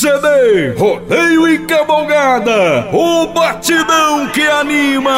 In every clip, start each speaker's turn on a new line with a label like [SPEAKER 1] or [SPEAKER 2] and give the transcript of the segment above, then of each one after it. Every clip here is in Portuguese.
[SPEAKER 1] CD Rodeio e Cavalgada, o batidão que anima,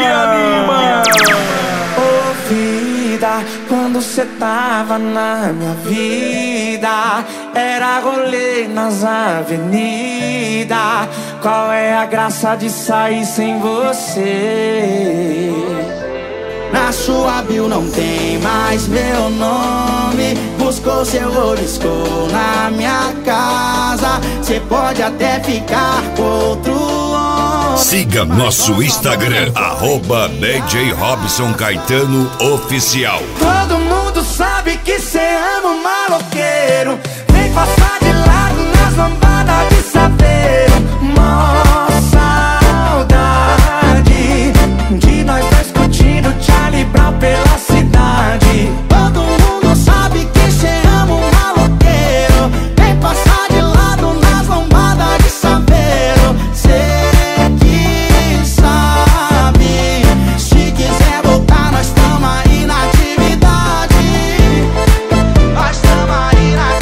[SPEAKER 2] Ô vida, quando cê tava na minha vida, era rolê nas avenidas. Qual é a graça de sair sem você? Na sua bio não tem mais meu nome. Buscou seu riscou na minha casa. Cê pode até ficar com outro homem.
[SPEAKER 1] Siga nosso Instagram, @DJ Robson Caetano Oficial.
[SPEAKER 2] Todo mundo sabe que cê ama um maloqueiro. Vem passar de lado nas lambadas de saveiro. Mó saudade de nós dois curtindo Charlie Brown pela cidade. Todo mundo sabe que cê ama um maloqueiro. Vem passar de lado nas lambadas de saveiro. Cê que sabe, se quiser voltar nós tamo aí na atividade. Nós tamo aí na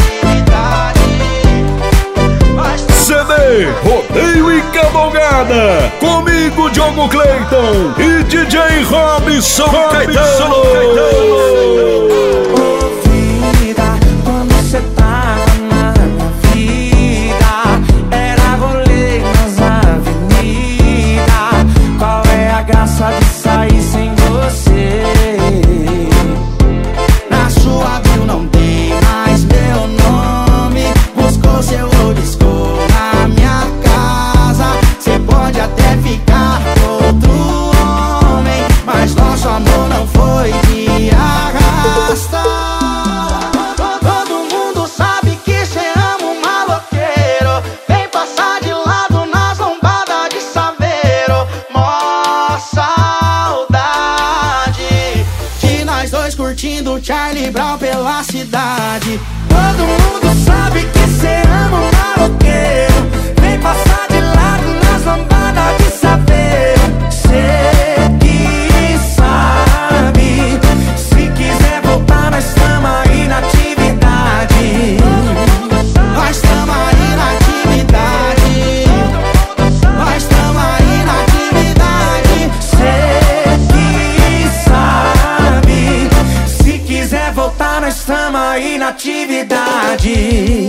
[SPEAKER 2] atividade.
[SPEAKER 1] CD Rodeio e Cavalgada, comigo Diogo Cleiton e DJ Robson Caetano.
[SPEAKER 2] Ô vida, quando cê tava na minha vida, era rolê nas avenidas. Qual é a graça de sair sem você? Na sua bio não tem mais meu nome. Buscou seu riscou na minha casa. Cê pode até ficar com outro homem, mas nosso amor não foi de arrasta. Todo mundo sabe que cê ama um maloqueiro. Vem passar de lado nas lombadas de saveiro. Mó saudade de nós dois curtindo Charlie Brown pela cidade. Todo mundo sabe que cê ama um maloqueiro. Vem passar de lado nas lambadas de saveiro. Cê que sabe, se quiser voltar nós tamo aí na atividade. Nós tamo aí na atividade. Nós tamo aí na atividade. Cê que sabe, se quiser voltar nós tamo aí na atividade.